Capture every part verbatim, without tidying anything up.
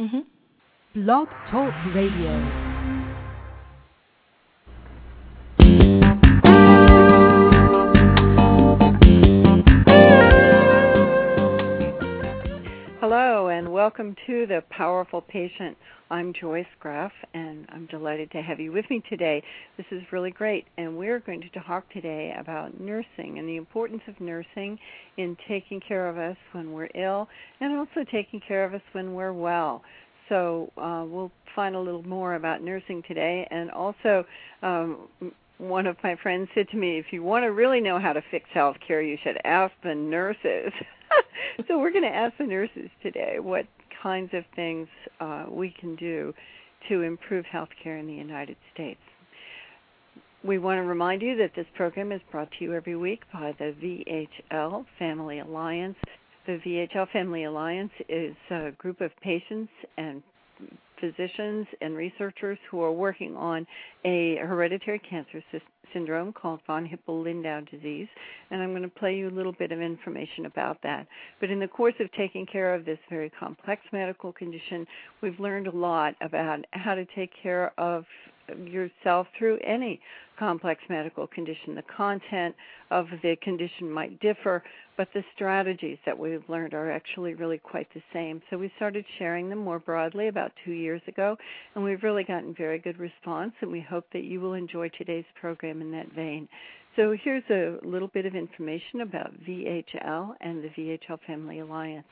Mm-hmm. Blog Talk Radio. Hello and welcome to The Powerful Patient. I'm Joyce Graff and I'm delighted to have you with me today. This is really great, and we're going to talk today about nursing and the importance of nursing in taking care of us when we're ill and also taking care of us when we're well. So uh, we'll find a little more about nursing today, and also um, one of my friends said to me, if you want to really know how to fix health care, you should ask the nurses. So we're going to ask the nurses today what kinds of things uh, we can do to improve health care in the United States. We want to remind you that this program is brought to you every week by the V H L Family Alliance. The V H L Family Alliance is a group of patients and physicians and researchers who are working on a hereditary cancer sy- syndrome called von Hippel-Lindau disease, and I'm going to play you a little bit of information about that. But in the course of taking care of this very complex medical condition, we've learned a lot about how to take care of yourself through any complex medical condition. The content of the condition might differ, but the strategies that we've learned are actually really quite the same. So we started sharing them more broadly about two years ago, and we've really gotten very good response, and we hope that you will enjoy today's program in that vein. So here's a little bit of information about V H L and the V H L Family Alliance.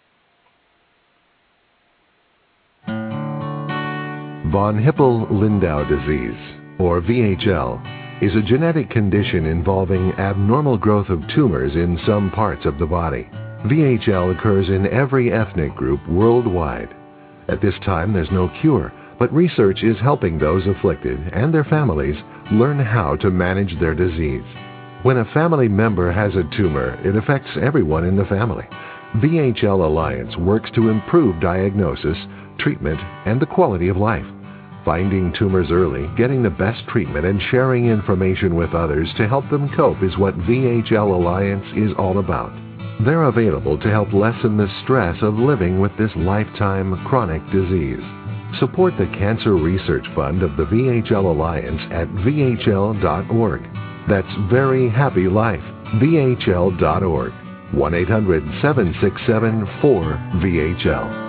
Von Hippel-Lindau disease, or V H L, is a genetic condition involving abnormal growth of tumors in some parts of the body. V H L occurs in every ethnic group worldwide. At this time, there's no cure, but research is helping those afflicted and their families learn how to manage their disease. When a family member has a tumor, it affects everyone in the family. V H L Alliance works to improve diagnosis, treatment, and the quality of life. Finding tumors early, getting the best treatment, and sharing information with others to help them cope is what V H L Alliance is all about. They're available to help lessen the stress of living with this lifetime chronic disease. Support the Cancer Research Fund of the V H L Alliance at V H L dot org. That's Very Happy Life, V H L dot org. one eight hundred seven six seven four V H L.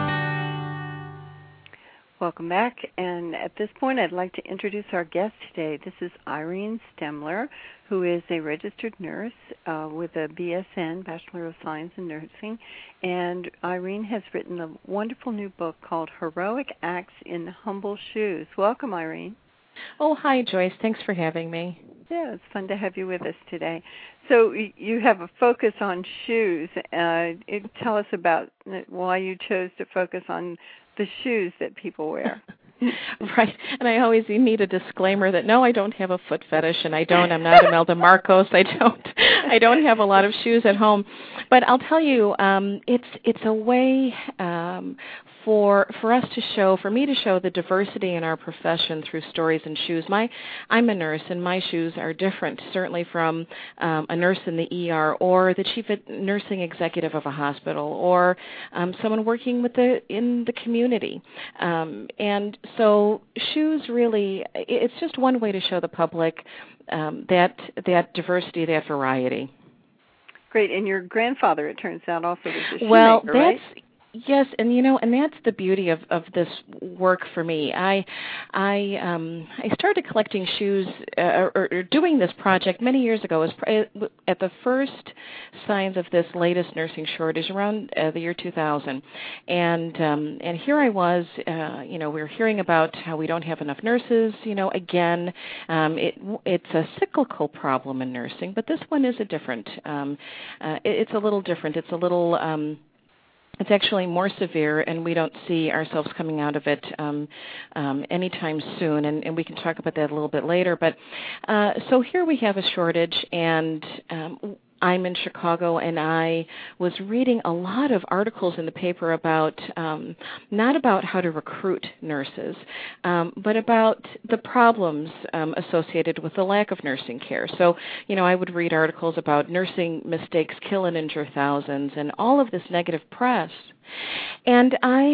Welcome back, and at this point I'd like to introduce our guest today. This is Irene Stemler, who is a registered nurse uh, with a B S N, Bachelor of Science in Nursing, and Irene has written a wonderful new book called Heroic Acts in Humble Shoes. Welcome, Irene. Oh, hi, Joyce. Thanks for having me. Yeah, it's fun to have you with us today. So you have a focus on shoes. Uh, tell us about why you chose to focus on the shoes that people wear. Right, and I always need a disclaimer that no, I don't have a foot fetish, and I don't. I'm not Imelda Marcos. I don't. I don't have a lot of shoes at home, but I'll tell you, um, it's it's a way um, for for us to show, for me to show the diversity in our profession through stories and shoes. My I'm a nurse, and my shoes are different, certainly from um, a nurse in the E R or the chief nursing executive of a hospital or um, someone working with the in the community, um, and so shoes really, it's just one way to show the public um, that that diversity, that variety. Great. And your grandfather, it turns out, also was a shoemaker, well, that's, right? Yes, and you know, and that's the beauty of, of this work for me. I, I, um, I started collecting shoes uh, or, or doing this project many years ago. It was at the first signs of this latest nursing shortage around uh, the year two thousand, and um, and here I was. Uh, you know, we were hearing about how we don't have enough nurses. You know, again, um, it it's a cyclical problem in nursing, but this one is a different. Um, uh, it, it's a little different. It's a little. Um, It's actually more severe, and we don't see ourselves coming out of it um, um, anytime soon, and, and we can talk about that a little bit later. But uh, so here we have a shortage, and um, I'm in Chicago, and I was reading a lot of articles in the paper about um, not about how to recruit nurses, um, but about the problems um, associated with the lack of nursing care. So, you know, I would read articles about nursing mistakes kill and injure thousands, and all of this negative press. And I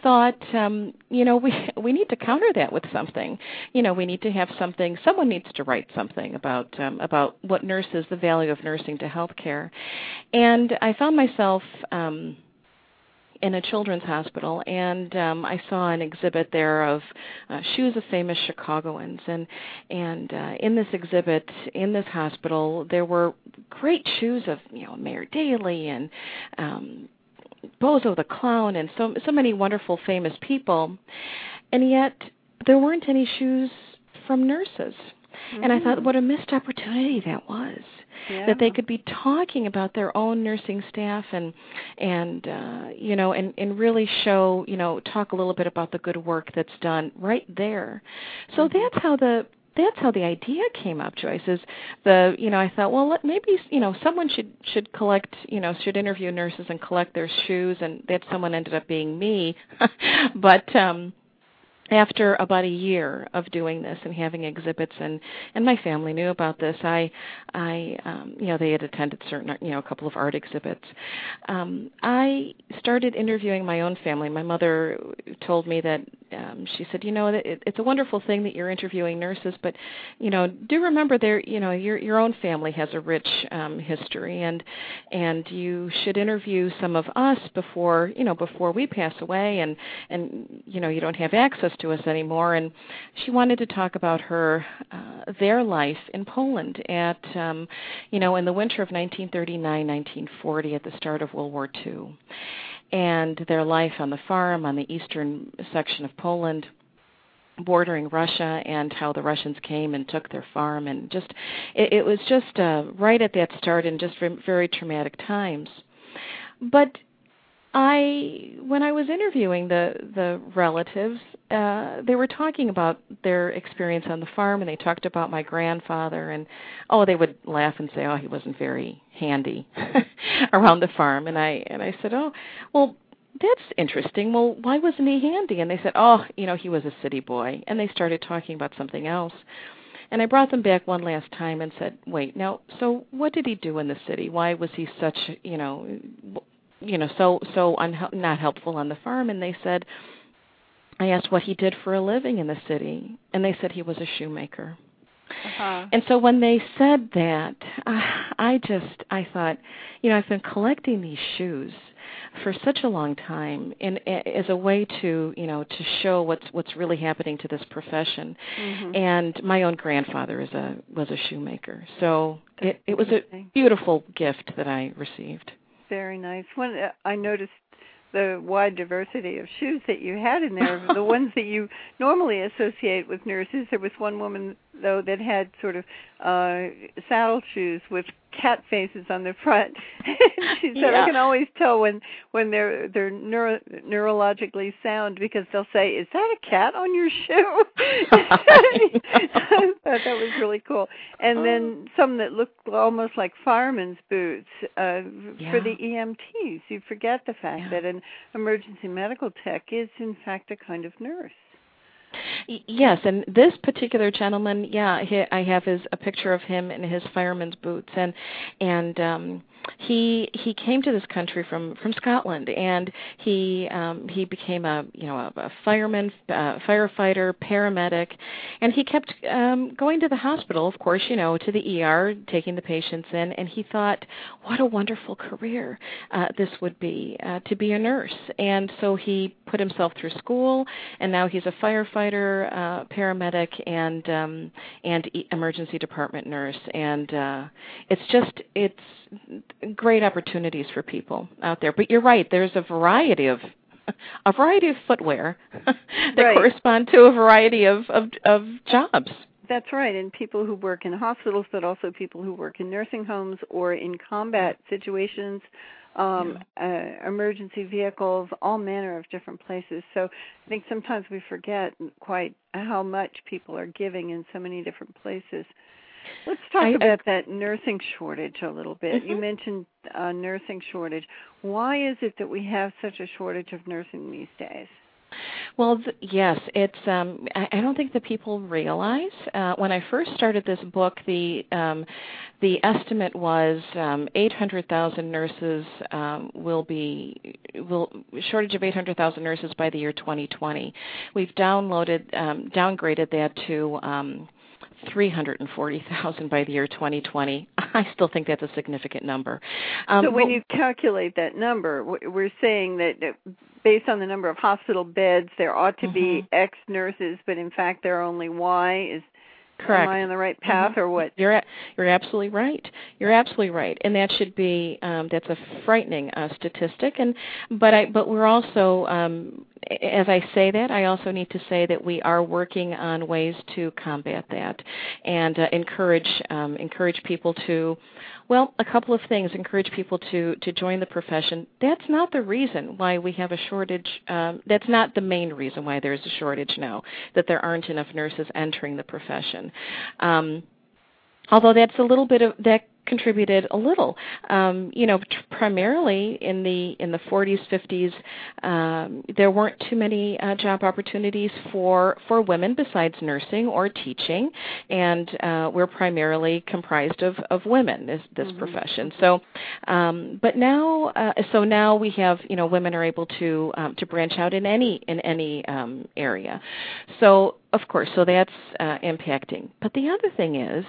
thought, um, you know, we we need to counter that with something. You know, we need to have something. Someone needs to write something about um, about what nurses, the value of nursing to healthcare. And I found myself um, in a children's hospital, and um, I saw an exhibit there of uh, shoes of famous Chicagoans. And and uh, in this exhibit, in this hospital, there were great shoes of, you know, Mayor Daley and um, Bozo the Clown and so so many wonderful famous people, and yet there weren't any shoes from nurses. Mm-hmm. And I thought, what a missed opportunity that was. Yeah. That they could be talking about their own nursing staff and and uh, you know and, and really show, you know, talk a little bit about the good work that's done right there. So mm-hmm. that's how the That's how the idea came up, Joyce. Is the you know I thought, well, let, maybe you know someone should should collect you know should interview nurses and collect their shoes, and that someone ended up being me. But um, after about a year of doing this and having exhibits, and, and my family knew about this, I I um, you know they had attended certain you know a couple of art exhibits. Um, I started interviewing my own family. My mother told me that. Um, she said, you know, it, it's a wonderful thing that you're interviewing nurses, but, you know, do remember there, you know, your your own family has a rich um, history, and and you should interview some of us before, you know, before we pass away, and and you know, you don't have access to us anymore. And she wanted to talk about her uh, their life in Poland at, um, you know, in the winter of nineteen thirty-nine, nineteen forty, at the start of World War Two. And their life on the farm on the eastern section of Poland, bordering Russia, and how the Russians came and took their farm, and just it, it was just uh, right at that start, and just very traumatic times. But I, when I was interviewing the the relatives, uh, they were talking about their experience on the farm, and they talked about my grandfather, and oh, they would laugh and say, oh, he wasn't very handy around the farm, and I and I said, oh, well, that's interesting. Well, why wasn't he handy? And they said, oh, you know, he was a city boy, and they started talking about something else. And I brought them back one last time and said, wait, now, so what did he do in the city? Why was he such, you know, you know, so so unhe- not helpful on the farm? And they said, I asked what he did for a living in the city, and they said he was a shoemaker. Uh-huh. And so when they said that, uh, I just, I thought, you know, I've been collecting these shoes for such a long time, in, as a way to, you know, to show what's what's really happening to this profession. Mm-hmm. And my own grandfather is a was a shoemaker, so it, it was a beautiful gift that I received. Very nice. When uh, I noticed the wide diversity of shoes that you had in there, the ones that you normally associate with nurses. There was one woman, though, that had sort of uh, saddle shoes with cat faces on the front. She said, yeah. I can always tell when, when they're they're neuro, neurologically sound, because they'll say, is that a cat on your shoe? I thought that was really cool. And oh. then some that looked almost like fireman's boots uh, yeah. for the E M Ts. You forget the fact yeah. that an emergency medical tech is, in fact, a kind of nurse. Yes, and this particular gentleman, yeah, he, I have his a picture of him in his fireman's boots, and and um, he he came to this country from, from Scotland, and he um, he became a you know a, a fireman, uh, firefighter, paramedic, and he kept um, going to the hospital, of course, you know, to the E R, taking the patients in, and he thought, what a wonderful career uh, this would be uh, to be a nurse, and so he put himself through school, and now he's a firefighter, uh, paramedic, and um, and e- emergency department nurse, and uh, it's just it's great opportunities for people out there. But you're right, there's a variety of a variety of footwear that right. correspond to a variety of, of of jobs. That's right, and people who work in hospitals, but also people who work in nursing homes or in combat situations. Um, yeah. uh, emergency vehicles, all manner of different places. So I think sometimes we forget quite how much people are giving in so many different places. Let's talk I, about I, that nursing shortage a little bit. Mm-hmm. You mentioned uh, nursing shortage. Why is it that we have such a shortage of nursing these days? Well, th- yes, it's. Um, I, I don't think that people realize. Uh, when I first started this book, the um, the estimate was um, eight hundred thousand nurses um, will be will shortage of eight hundred thousand nurses by the year twenty twenty. We've downloaded um, downgraded that to Um, three hundred forty thousand by the year twenty twenty. I still think that's a significant number. Um, so when you calculate that number, we're saying that based on the number of hospital beds, there ought to mm-hmm. be X nurses, but in fact there are only Y. Is Correct. Am I on the right path, mm-hmm. or what? You're a, you're absolutely right. You're absolutely right, and that should be um, that's a frightening uh, statistic. And but I but we're also um, as I say that, I also need to say that we are working on ways to combat that and uh, encourage um, encourage people to. Well, a couple of things. Encourage people to, to join the profession. That's not the reason why we have a shortage. Um, that's not the main reason why there's a shortage now, that there aren't enough nurses entering the profession. Um, although that's a little bit of, that contributed a little. Um, you know, t- primarily in the in the forties, fifties, um, there weren't too many uh, job opportunities for for women besides nursing or teaching, and uh, we're primarily comprised of, of women. This this mm-hmm. profession. So, um, but now, uh, so now we have you know women are able to um, to branch out in any in any um, area. So of course, so that's uh, impacting. But the other thing is.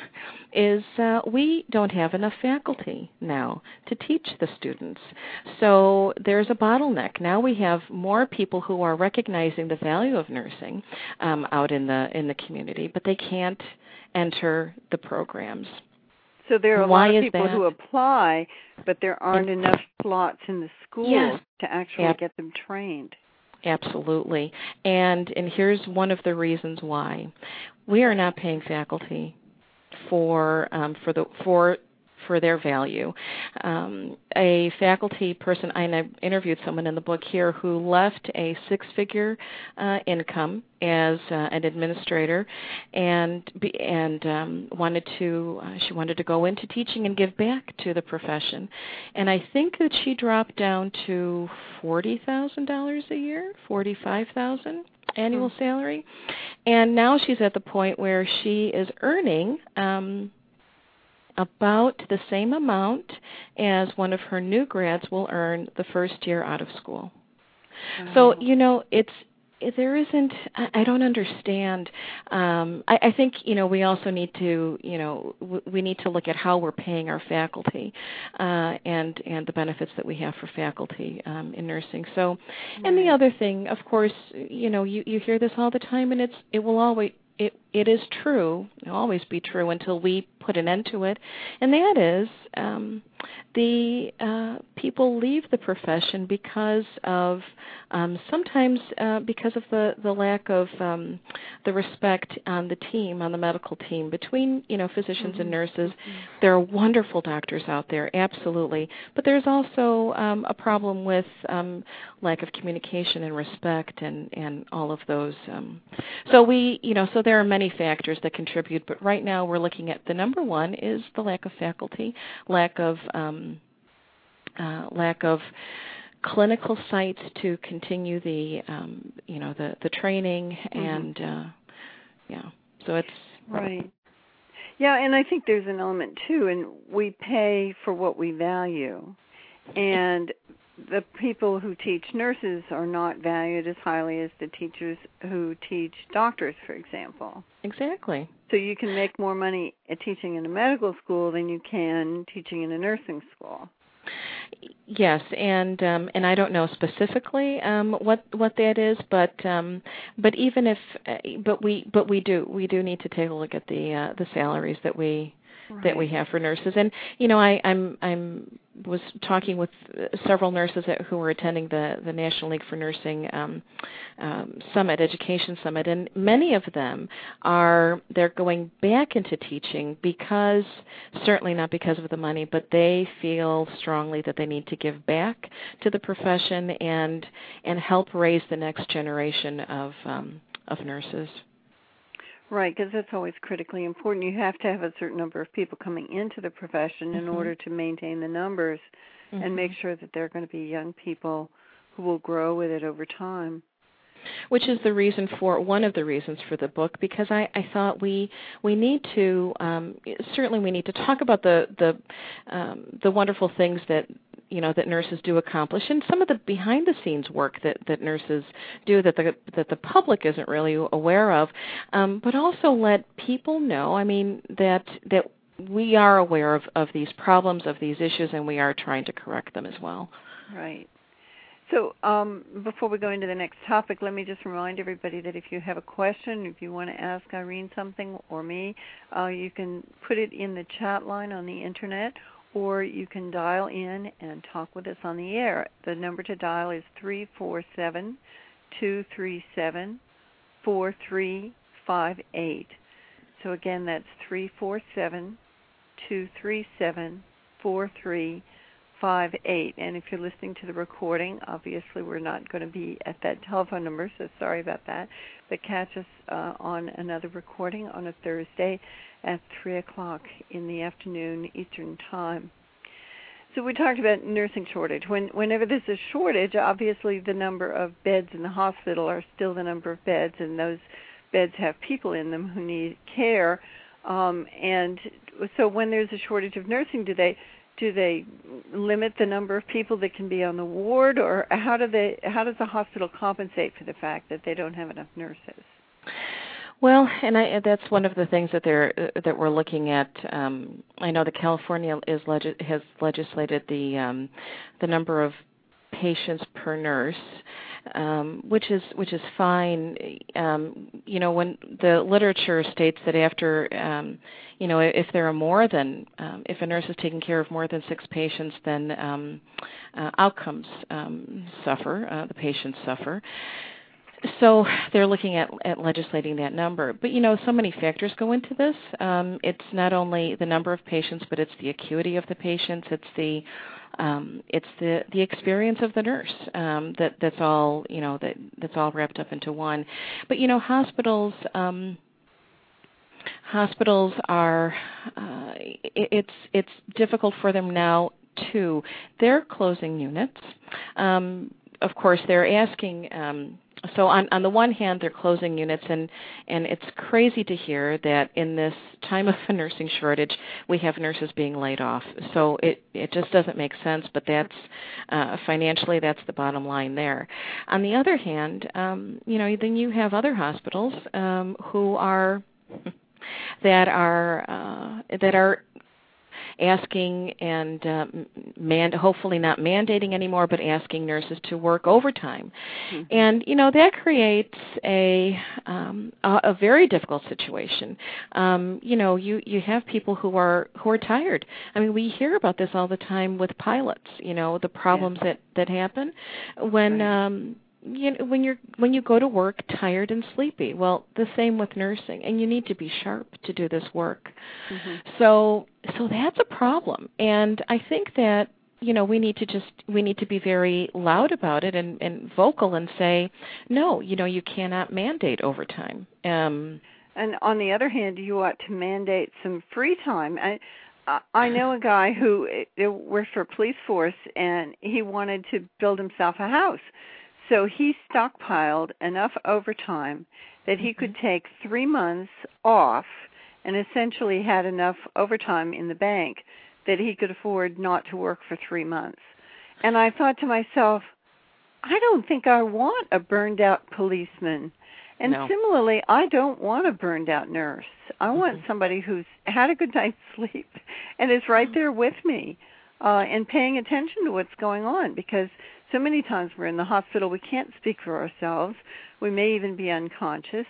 is uh, we don't have enough faculty now to teach the students. So there's a bottleneck. Now we have more people who are recognizing the value of nursing um, out in the in the community, but they can't enter the programs. So there are a Why lot of people that? who apply, but there aren't and, enough slots in the schools yes. to actually Yep. get them trained. Absolutely. And and here's one of the reasons why. We are not paying faculty for um, for the for for their value. Um, a faculty person, I interviewed someone in the book here who left a six-figure uh, income as uh, an administrator, and be, and um, wanted to uh, she wanted to go into teaching and give back to the profession. And I think that she dropped down to forty thousand dollars a year, forty-five thousand dollars annual salary, and now she's at the point where she is earning um, about the same amount as one of her new grads will earn the first year out of school. Wow. So, you know, it's there isn't, I don't understand. Um, I, I think, you know, we also need to, you know, w- we need to look at how we're paying our faculty uh, and and the benefits that we have for faculty um, in nursing. So, right. And the other thing, of course, you know, you, you hear this all the time, and it's it will always, it it is true, it'll always be true until we put an end to it, and that is um, the uh, people leave the profession because of um, sometimes uh, because of the, the lack of um, the respect on the team, on the medical team, between you know physicians mm-hmm. and nurses. Mm-hmm. There are wonderful doctors out there, absolutely, but there's also um, a problem with um, lack of communication and respect and, and all of those. Um, so we, you know, so there are many factors that contribute, but right now we're looking at the number one is the lack of faculty, lack of um, uh, lack of clinical sites to continue the um, you know the, the training mm-hmm. and uh, yeah, so it's right. Yeah, and I think there's an element too, and we pay for what we value, and the people who teach nurses are not valued as highly as the teachers who teach doctors, for example. Exactly. So you can make more money at teaching in a medical school than you can teaching in a nursing school. Yes, and um, and I don't know specifically um, what what that is, but um, but even if uh, but we but we do we do need to take a look at the uh, the salaries that we right. that we have for nurses. And you know, I, I'm I'm was talking with several nurses that, who were attending the, the National League for Nursing um, um, Summit, Education Summit, and many of them are they're going back into teaching because, certainly not because of the money, but they feel strongly that they need to give back to the profession and and help raise the next generation of um, of nurses. Right, because that's always critically important. You have to have a certain number of people coming into the profession in mm-hmm. order to maintain the numbers mm-hmm. and make sure that they're going to be young people who will grow with it over time. which is the reason for one of the reasons for the book, because I, I thought we we need to um, certainly we need to talk about the the um, the wonderful things that you know that nurses do accomplish, and some of the behind the scenes work that, that nurses do that the that the public isn't really aware of, um, but also let people know. I mean that that we are aware of, of these problems, of these issues, and we are trying to correct them as well. Right. So um, before we go into the next topic, let me just remind everybody that if you have a question, if you want to ask Irene something or me, uh, you can put it in the chat line on the Internet, or you can dial in and talk with us on the air. The number to dial is three four seven, two three seven, four three five eight. So again, that's three four seven, two three seven, four three five eight. And if you're listening to the recording, obviously we're not going to be at that telephone number, so sorry about that. But catch us uh, on another recording on a Thursday at three o'clock in the afternoon Eastern Time. So we talked about nursing shortage. When, whenever there's a shortage, obviously the number of beds in the hospital are still the number of beds, and those beds have people in them who need care. Um, and so when there's a shortage of nursing, do they do they limit the number of people that can be on the ward, or how do they how does the hospital compensate for the fact that they don't have enough nurses? Well, and I, that's one of the things that they're that we're looking at. Um, I know that California is leg- has legislated the um, the number of patients per nurse, um, which is which is fine. Um, you know, when the literature states that after, um, you know, if there are more than um, if a nurse is taking care of more than six patients, then um, uh, outcomes um, suffer. Uh, the patients suffer. So they're looking at, at legislating that number. But, you know, so many factors go into this. Um, it's not only the number of patients, but it's the acuity of the patients. It's the um, it's the, the experience of the nurse. Um, that that's all you know that that's all wrapped up into one. But, you know, hospitals um, hospitals are uh, it, it's it's difficult for them now too. They're closing units. Um, of course, they're asking. Um, So on, on the one hand, they're closing units, and, and it's crazy to hear that in this time of a nursing shortage, we have nurses being laid off. So it, it just doesn't make sense, but that's uh, financially, that's the bottom line there. On the other hand, um, you know, then you have other hospitals um, who are that are uh, that are asking and uh, man, hopefully not mandating anymore, but asking nurses to work overtime. Mm-hmm. And, you know, that creates a um, a, a very difficult situation. Um, you know, you, you have people who are who are tired. I mean, we hear about this all the time with pilots, you know, the problems yeah. that, that happen when right. um, you know, when you're when you go to work tired and sleepy. Well, the same with nursing, and you need to be sharp to do this work. Mm-hmm. So so that's a problem, and I think that you know we need to just we need to be very loud about it and, and vocal and say no. You know, you cannot mandate overtime. Um, and on the other hand, you ought to mandate some free time. I, I know a guy who worked for a police force, and he wanted to build himself a house. So he stockpiled enough overtime that he could take three months off and essentially had enough overtime in the bank that he could afford not to work for three months. And I thought to myself, I don't think I want a burned-out policeman. And no. similarly, I don't want a burned-out nurse. I want mm-hmm. somebody who's had a good night's sleep and is right there with me uh, and paying attention to what's going on, because so many times we're in the hospital, we can't speak for ourselves. We may even be unconscious.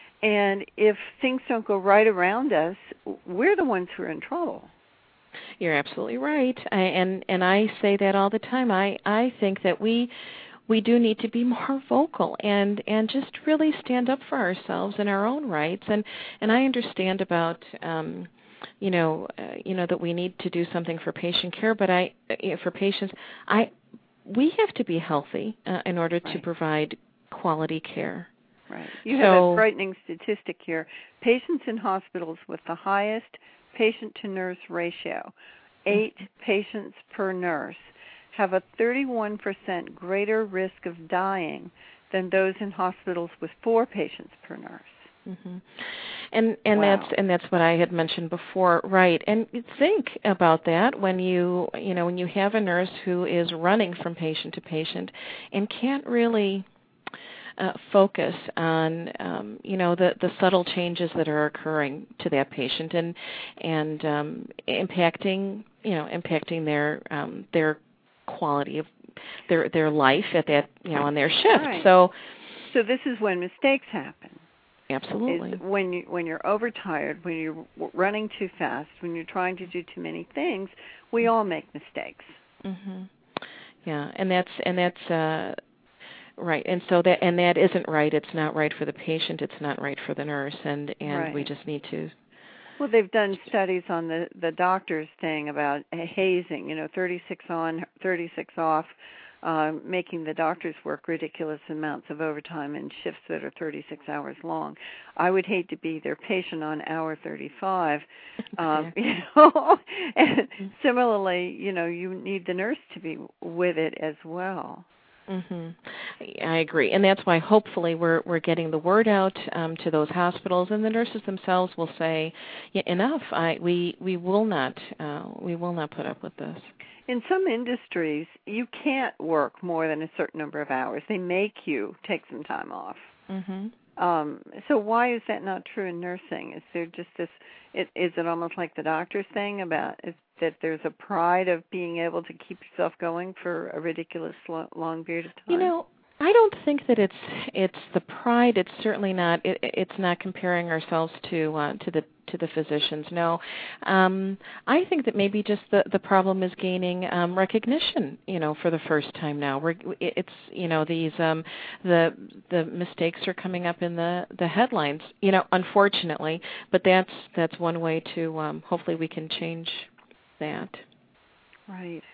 And if things don't go right around us, we're the ones who are in trouble. You're absolutely right. I, and and I say that all the time. I, I think that we we do need to be more vocal and, and just really stand up for ourselves and our own rights. And, and I understand about um, you know uh, you know that we need to do something for patient care, but I uh, for patients I. We have to be healthy uh, in order right. to provide quality care. Right. You so, have a frightening statistic here. Patients in hospitals with the highest patient-to-nurse ratio, eight mm-hmm. patients per nurse, have a thirty-one percent greater risk of dying than those in hospitals with four patients per nurse. Mm-hmm. And and Wow. that's and that's what I had mentioned before, right? And think about that when you you know when you have a nurse who is running from patient to patient and can't really uh, focus on um, you know the the subtle changes that are occurring to that patient and and um, impacting you know impacting their um, their quality of their their life at that you know on their shift. Right. So so this is when mistakes happen. Absolutely. Is when you when you're overtired, when you're running too fast, when you're trying to do too many things, we all make mistakes. Mhm. Yeah, and that's and that's uh, right. And so that and that isn't right. It's not right for the patient. It's not right for the nurse. And and right. we just need to. Well, they've done studies on the the doctors thing about hazing. You know, thirty-six on, thirty-six off. Uh, making the doctors work ridiculous amounts of overtime in shifts that are thirty-six hours long. I would hate to be their patient on hour thirty-five. Um, you know, and similarly, you know, you need the nurse to be with it as well. Mm-hmm. I agree, and that's why hopefully we're we're getting the word out um, to those hospitals, and the nurses themselves will say, yeah, "Enough! I we we will not uh, we will not put up with this." In some industries, you can't work more than a certain number of hours. They make you take some time off. Mm-hmm. Um, so why is that not true in nursing? Is there just this, it, is it almost like the doctor's thing about is that there's a pride of being able to keep yourself going for a ridiculous long period of time? You know, I don't think that it's it's the pride. It's certainly not. It, it's not comparing ourselves to uh, to the to the physicians. No, um, I think that maybe just the, the problem is gaining um, recognition. You know, for the first time now, we're it's you know these um, the the mistakes are coming up in the, the headlines. You know, unfortunately, but that's that's one way to um, hopefully we can change that. Right.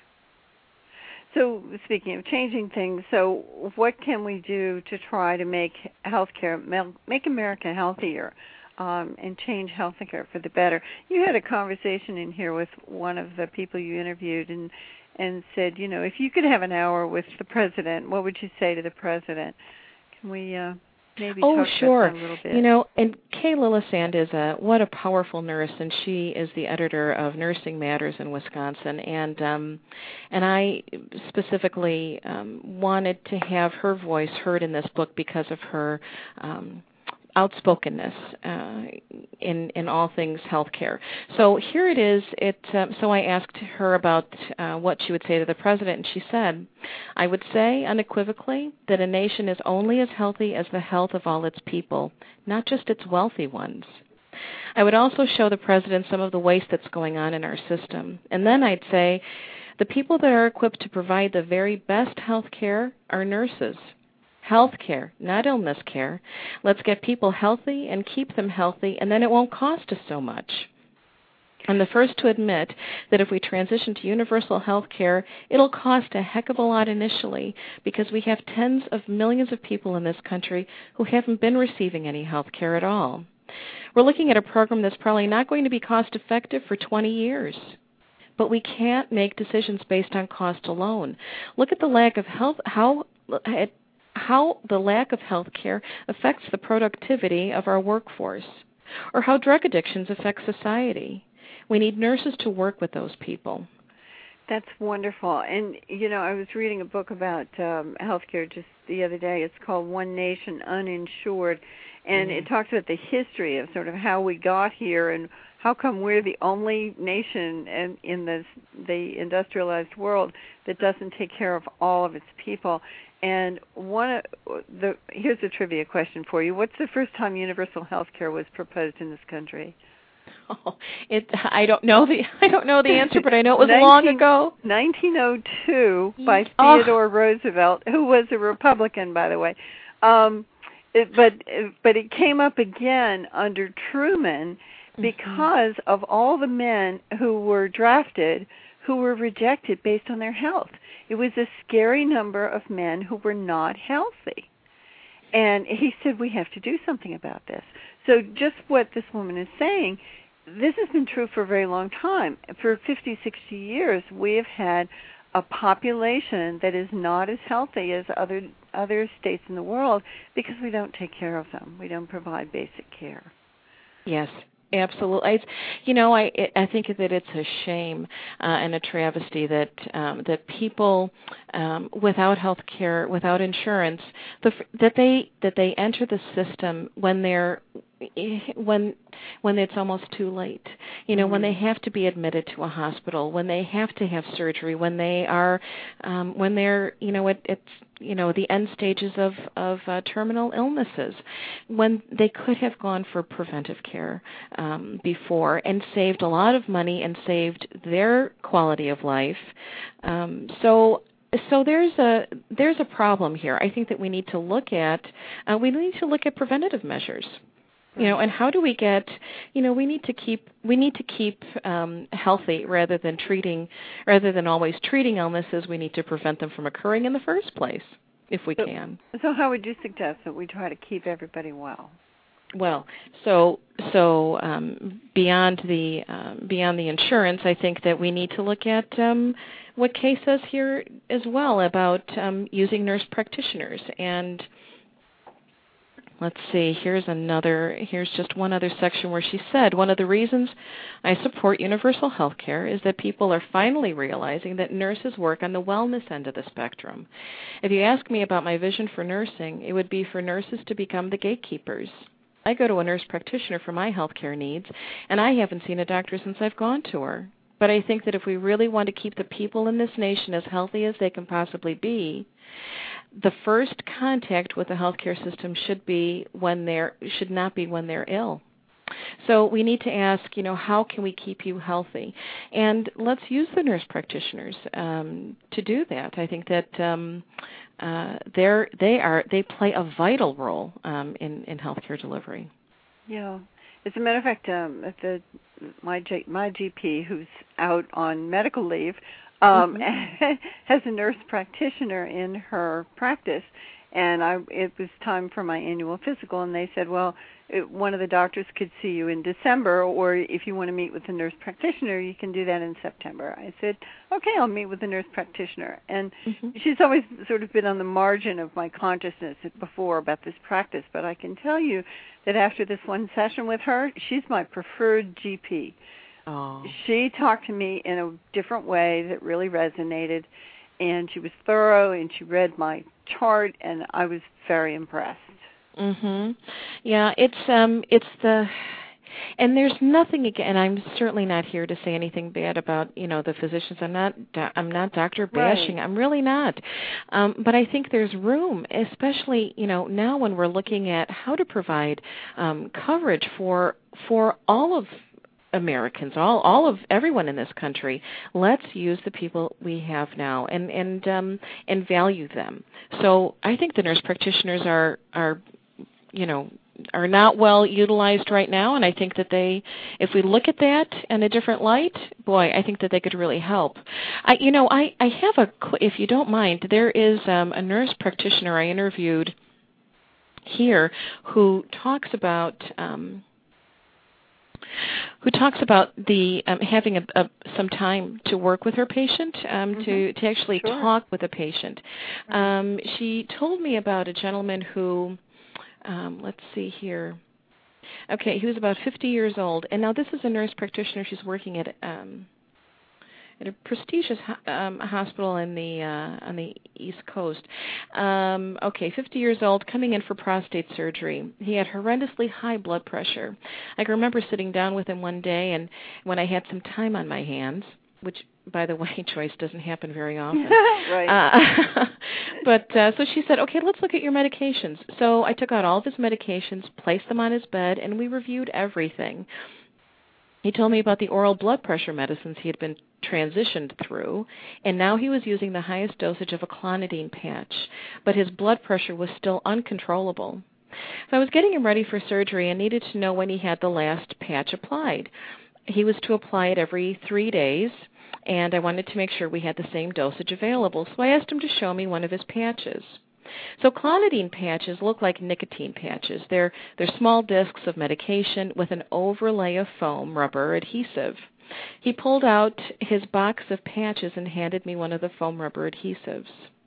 So speaking of changing things, so what can we do to try to make healthcare, make America healthier um, and change healthcare for the better? You had a conversation in here with one of the people you interviewed and and said, you know, if you could have an hour with the president, what would you say to the president? Can we uh, maybe oh, talk sure. about that a little bit? You know, and Kay Lillisand is a what a powerful nurse, and she is the editor of Nursing Matters in Wisconsin, and um, and I specifically um, wanted to have her voice heard in this book because of her um, outspokenness uh, in in all things healthcare. So here it is. It um, so I asked her about uh, what she would say to the president, and she said, "I would say unequivocally that a nation is only as healthy as the health of all its people, not just its wealthy ones. I would also show the president some of the waste that's going on in our system, and then I'd say the people that are equipped to provide the very best health care are nurses." Health care, not illness care. Let's get people healthy and keep them healthy, and then it won't cost us so much. I'm the first to admit that if we transition to universal health care, it'll cost a heck of a lot initially because we have tens of millions of people in this country who haven't been receiving any health care at all. We're looking at a program that's probably not going to be cost effective for twenty years. But we can't make decisions based on cost alone. Look at the lack of health, how at how the lack of health care affects the productivity of our workforce, or how drug addictions affect society. We need nurses to work with those people. That's wonderful. And, you know, I was reading a book about um, healthcare just the other day. It's called One Nation Uninsured, and mm. it talks about the history of sort of how we got here and how come we're the only nation in, in the, the industrialized world that doesn't take care of all of its people. And one of the here's a trivia question for you. What's the first time universal health care was proposed in this country? Oh, it I don't know the I don't know the answer, but I know it was long ago. nineteen oh two by Theodore oh. Roosevelt, who was a Republican, by the way. Um, it, but but it came up again under Truman because mm-hmm. of all the men who were drafted who were rejected based on their health. It was a scary number of men who were not healthy. And he said, we have to do something about this. So just what this woman is saying, this has been true for a very long time. For fifty, sixty years, we have had a population that is not as healthy as other other states in the world because we don't take care of them. We don't provide basic care. Yes. Absolutely. It's, you know, I I think that it's a shame uh, and a travesty that um, that people um, without health care, without insurance, the, that they that they enter the system when they're when when it's almost too late. You know, mm-hmm. when they have to be admitted to a hospital, when they have to have surgery, when they are um, when they're you know it, it's you know the end stages of of uh, terminal illnesses, when they could have gone for preventive care um, before and saved a lot of money and saved their quality of life. Um, so. So there's a there's a problem here. I think that we need to look at uh, we need to look at preventative measures. You know, and how do we get, you know, we need to keep, we need to keep um, healthy rather than treating, rather than always treating illnesses. We need to prevent them from occurring in the first place, if we so, can. So how would you suggest that we try to keep everybody well? Well, so so um, beyond the um, beyond the insurance, I think that we need to look at um, what Kay says here as well about um, using nurse practitioners. And let's see, here's another, here's just one other section where she said, one of the reasons I support universal health care is that people are finally realizing that nurses work on the wellness end of the spectrum. If you ask me about my vision for nursing, it would be for nurses to become the gatekeepers. I go to a nurse practitioner for my health care needs, and I haven't seen a doctor since I've gone to her. But I think that if we really want to keep the people in this nation as healthy as they can possibly be, the first contact with the healthcare system should be when they're should not be when they're ill. So we need to ask, you know, how can we keep you healthy? And let's use the nurse practitioners um, to do that. I think that um, uh, they're they are they play a vital role um, in in healthcare delivery. Yeah. As a matter of fact, um, the my G, my G P, who's out on medical leave, um, mm-hmm. has a nurse practitioner in her practice, and I, it was time for my annual physical, and they said, well, it, one of the doctors could see you in December, or if you want to meet with the nurse practitioner, you can do that in September. I said, okay, I'll meet with the nurse practitioner. And mm-hmm. she's always sort of been on the margin of my consciousness before about this practice, but I can tell you that after this one session with her, she's my preferred G P. Oh. She talked to me in a different way that really resonated, and she was thorough, and she read my chart, and I was very impressed. Mhm. Yeah, it's um it's the and there's nothing again, and I'm certainly not here to say anything bad about, you know, the physicians. I'm not I'm not doctor bashing. Right. I'm really not. Um, but I think there's room, especially, you know, now when we're looking at how to provide um, coverage for for all of Americans, all all of everyone in this country. Let's use the people we have now and and um, and value them. So I think the nurse practitioners are are you know are not well utilized right now, and I think that they, if we look at that in a different light, boy, I think that they could really help. I you know I I have a, if you don't mind, there is um, a nurse practitioner I interviewed here who talks about. Um, who talks about the um, having a, a, some time to work with her patient, um, mm-hmm. to, to actually sure. talk with a patient. Um, she told me about a gentleman who, um, let's see here. Okay, he was about fifty years old, and now this is a nurse practitioner. She's working at um, at a prestigious um, hospital in the uh, on the East Coast. Um, okay, fifty years old, coming in for prostate surgery. He had horrendously high blood pressure. I can remember sitting down with him one day, and when I had some time on my hands, which, by the way, Joyce, doesn't happen very often. Right. Uh, but uh, so she said, okay, let's look at your medications. So I took out all of his medications, placed them on his bed, and we reviewed everything. He told me about the oral blood pressure medicines he had been transitioned through, and now he was using the highest dosage of a clonidine patch, but his blood pressure was still uncontrollable. So I was getting him ready for surgery and needed to know when he had the last patch applied. He was to apply it every three days, and I wanted to make sure we had the same dosage available, so I asked him to show me one of his patches. So clonidine patches look like nicotine patches. They're, they're small discs of medication with an overlay of foam rubber adhesive. He pulled out his box of patches and handed me one of the foam rubber adhesives.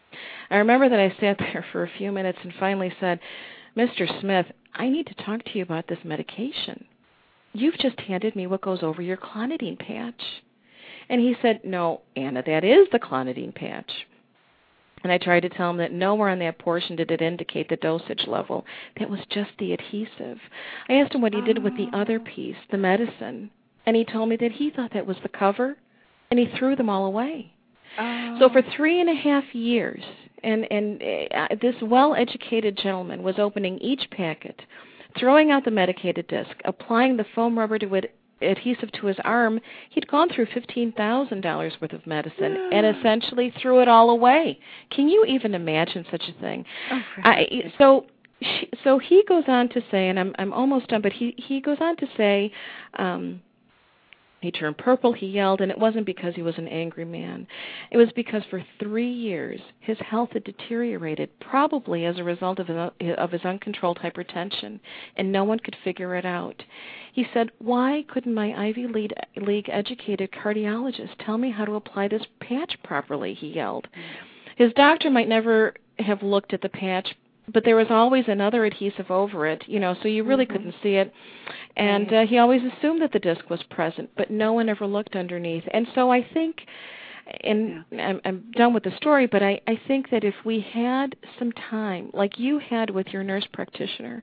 I remember that I sat there for a few minutes and finally said, Mister Smith, I need to talk to you about this medication. You've just handed me what goes over your clonidine patch. And he said, no, Anna, that is the clonidine patch. And I tried to tell him that nowhere on that portion did it indicate the dosage level. That was just the adhesive. I asked him what he did with the other piece, the medicine, and he told me that he thought that was the cover, and he threw them all away. Oh. So for three and a half years, and, and uh, this well-educated gentleman was opening each packet, throwing out the medicated disc, applying the foam rubber to it, adhesive to his arm. He'd gone through fifteen thousand dollars worth of medicine yeah. and essentially threw it all away. Can you even imagine such a thing? Oh, I, so she, so he goes on to say, and I'm I'm almost done, but he, he goes on to say, um, he turned purple, he yelled, and it wasn't because he was an angry man. It was because for three years his health had deteriorated, probably as a result of his, of his uncontrolled hypertension, and no one could figure it out. He said, why couldn't my Ivy League educated cardiologist tell me how to apply this patch properly, he yelled. His doctor might never have looked at the patch, but there was always another adhesive over it, you know, so you really mm-hmm. couldn't see it. And uh, he always assumed that the disc was present, but no one ever looked underneath. And so I think, and yeah. I'm, I'm done with the story, but I, I think that if we had some time, like you had with your nurse practitioner,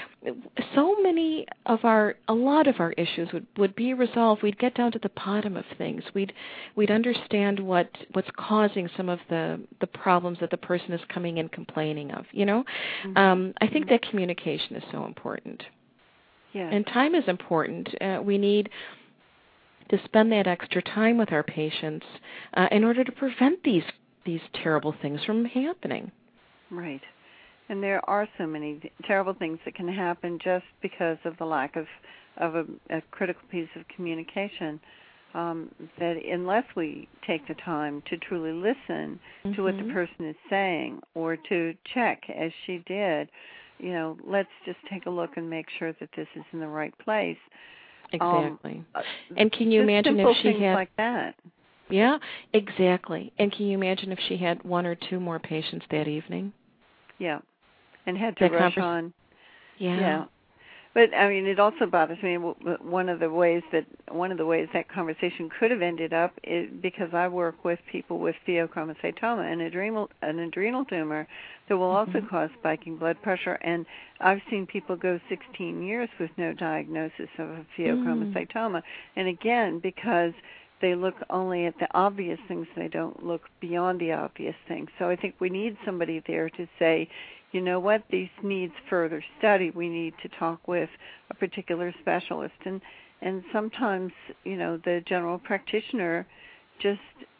so many of our, a lot of our issues would, would be resolved. We'd get down to the bottom of things. We'd we'd understand what what's causing some of the, the problems that the person is coming in complaining of. You know, mm-hmm. um, I think that communication is so important. Yeah. And time is important. Uh, we need to spend that extra time with our patients uh, in order to prevent these these terrible things from happening. Right. And there are so many terrible things that can happen just because of the lack of, of a, a critical piece of communication, um, that unless we take the time to truly listen mm-hmm. to what the person is saying or to check, as she did, you know, let's just take a look and make sure that this is in the right place. Exactly. Um, and can you imagine if she things had like that? Yeah, exactly. And can you imagine if she had one or two more patients that evening? Yeah. And had to that rush convers- on. Yeah. Yeah. But I mean, it also bothers me. One of the ways that one of the ways that conversation could have ended up is because I work with people with pheochromocytoma, an adrenal an adrenal tumor that will also mm-hmm. cause spiking blood pressure. And I've seen people go sixteen years with no diagnosis of a pheochromocytoma. Mm. And again, because they look only at the obvious things, they don't look beyond the obvious things. So I think we need somebody there to say, you know what, these needs further study. We need to talk with a particular specialist. And, and sometimes, you know, the general practitioner just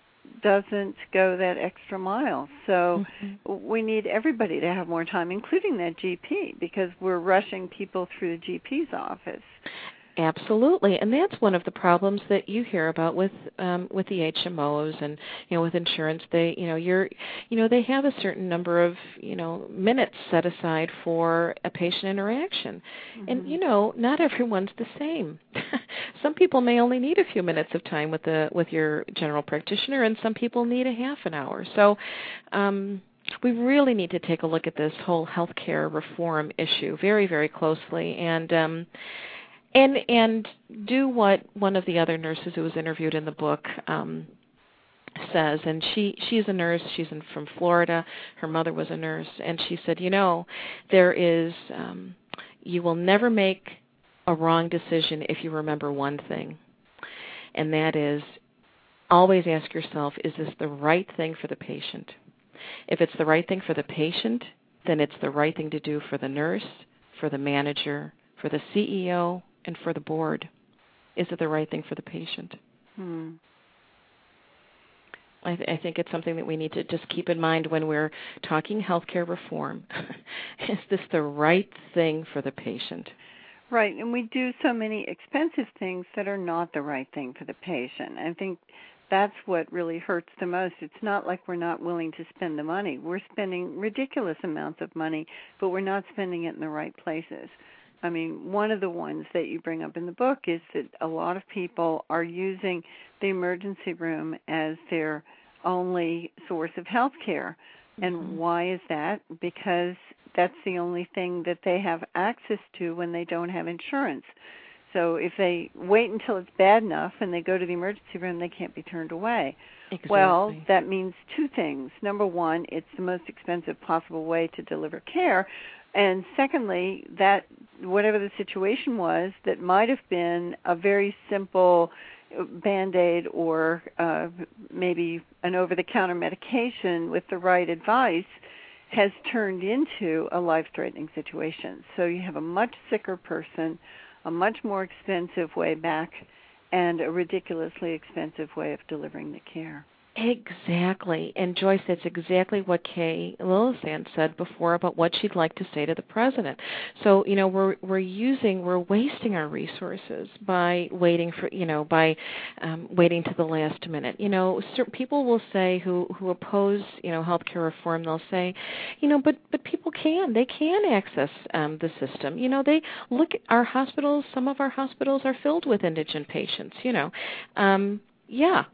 doesn't go that extra mile. So mm-hmm. we need everybody to have more time, including that G P, because we're rushing people through the G P's office. Absolutely, and that's one of the problems that you hear about with um, with the H M Os and you know with insurance. They you know you're you know they have a certain number of you know minutes set aside for a patient interaction, mm-hmm. and you know not everyone's the same. Some people may only need a few minutes of time with the with your general practitioner, and some people need a half an hour. So. Um, We really need to take a look at this whole healthcare reform issue very, very closely, and um, and and do what one of the other nurses who was interviewed in the book um, says. And she she's a nurse. She's in, from Florida. Her mother was a nurse, and she said, you know, there is um, you will never make a wrong decision if you remember one thing, and that is always ask yourself, is this the right thing for the patient? If it's the right thing for the patient, then it's the right thing to do for the nurse, for the manager, for the C E O, and for the board. Is it the right thing for the patient? Hmm. I, th- I think it's something that we need to just keep in mind when we're talking healthcare reform. Is this the right thing for the patient? Right, and we do so many expensive things that are not the right thing for the patient. I think that's what really hurts the most. It's not like we're not willing to spend the money. We're spending ridiculous amounts of money, but we're not spending it in the right places. I mean, one of the ones that you bring up in the book is that a lot of people are using the emergency room as their only source of health care. And Mm-hmm. why is that? Because that's the only thing that they have access to when they don't have insurance. So if they wait until it's bad enough and they go to the emergency room, they can't be turned away. Exactly. Well, that means two things. Number one, it's the most expensive possible way to deliver care. And secondly, that whatever the situation was, that might have been a very simple Band-Aid or uh, maybe an over-the-counter medication with the right advice, has turned into a life-threatening situation. So you have a much sicker person, a much more expensive way back, and a ridiculously expensive way of delivering the care. Exactly. And Joyce, that's exactly what Kay Lillesand said before about what she'd like to say to the president. So, you know, we're we're using, we're wasting our resources by waiting for, you know, by um, waiting to the last minute. You know, certain people will say who, who oppose, you know, healthcare reform, they'll say, you know, but, but people can, they can access um, the system. You know, they look at our hospitals, some of our hospitals are filled with indigent patients, you know. Um, Yeah,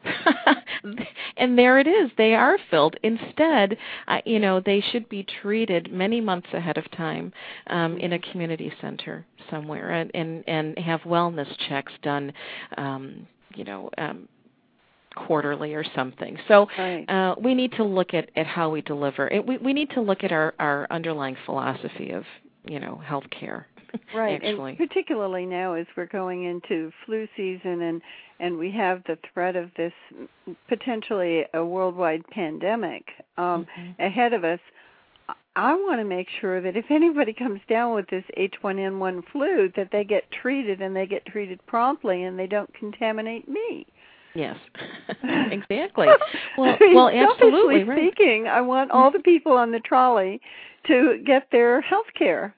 and there it is. They are filled. Instead, uh, you know, they should be treated many months ahead of time um, in a community center somewhere, and, and, and have wellness checks done, um, you know, um, quarterly or something. So right. uh, we need to look at, at how we deliver. It, we, we need to look at our, our underlying philosophy of, you know, healthcare. Right, actually. And particularly now as we're going into flu season and, and we have the threat of this potentially a worldwide pandemic um, mm-hmm. ahead of us, I want to make sure that if anybody comes down with this H one N one flu, that they get treated and they get treated promptly and they don't contaminate me. Yes, exactly. Well, I mean, well, absolutely right. speaking, I want all the people on the trolley to get their health care.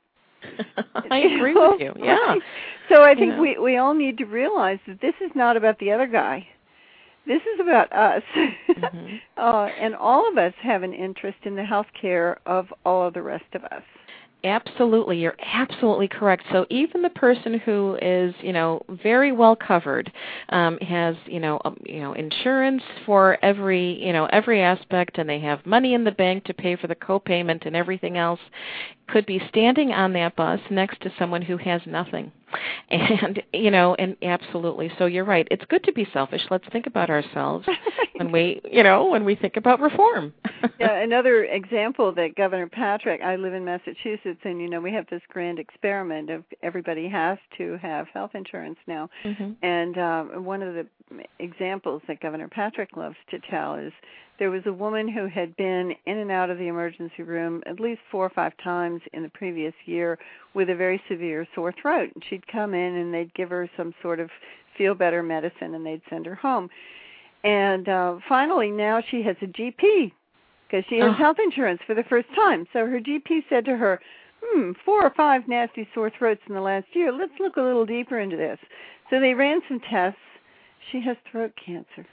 I agree with you. Yeah. Right? So I think yeah. we, we all need to realize that this is not about the other guy. This is about us. Mm-hmm. uh, and all of us have an interest in the health care of all of the rest of us. Absolutely, you're absolutely correct. So even the person who is, you know, very well covered, um, has, you know, um, you know, insurance for every, you know, every aspect, and they have money in the bank to pay for the copayment and everything else, could be standing on that bus next to someone who has nothing. And, you know, and absolutely. So you're right. It's good to be selfish. Let's think about ourselves when we, you know, when we think about reform. Yeah, another example that Governor Patrick, I live in Massachusetts, and, you know, we have this grand experiment of everybody has to have health insurance now. Mm-hmm. And um, one of the examples that Governor Patrick loves to tell is there was a woman who had been in and out of the emergency room at least four or five times in the previous year with a very severe sore throat. And she'd come in and they'd give her some sort of feel-better medicine and they'd send her home. And uh, finally now she has a G P because she has oh. health insurance for the first time. So her G P said to her, hmm, four or five nasty sore throats in the last year. Let's look a little deeper into this. So they ran some tests. She has throat cancer.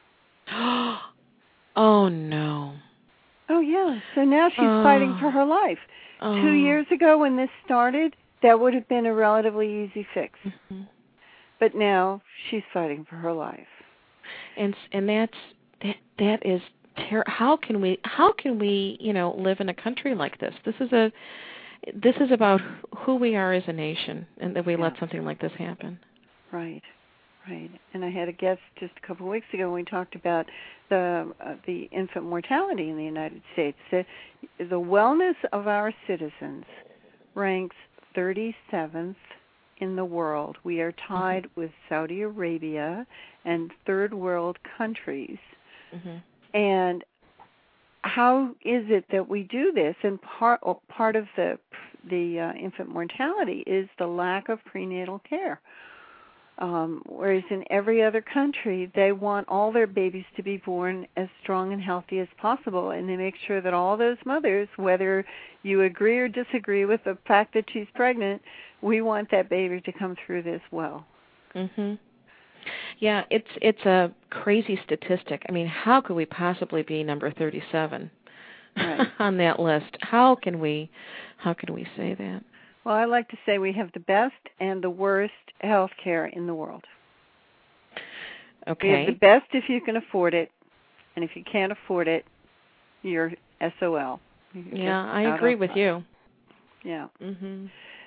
Oh, no. Oh, yeah. So now she's oh. fighting for her life. Oh. Two years ago when this started, that would have been a relatively easy fix. Mm-hmm. But now she's fighting for her life. And and that's that that is ter- how can we how can we, you know, live in a country like this? This is a this is about who we are as a nation, and that we yeah. let something like this happen. Right. Right, and I had a guest just a couple of weeks ago when we talked about the uh, the infant mortality in the United States. The, the wellness of our citizens ranks thirty-seventh in the world. We are tied mm-hmm. with Saudi Arabia and third world countries. Mm-hmm. And how is it that we do this? And part part of the the uh, infant mortality is the lack of prenatal care. Um, whereas in every other country, they want all their babies to be born as strong and healthy as possible, and they make sure that all those mothers, whether you agree or disagree with the fact that she's pregnant, we want that baby to come through this well. Mm-hmm. Yeah, it's it's a crazy statistic. I mean, how could we possibly be number thirty-seven right. on that list? How can we how can we say that? Well, I like to say we have the best and the worst health care in the world. Okay. We have the best if you can afford it, and if you can't afford it, you're S O L. Yeah, I agree with you. Yeah. Mm-hmm.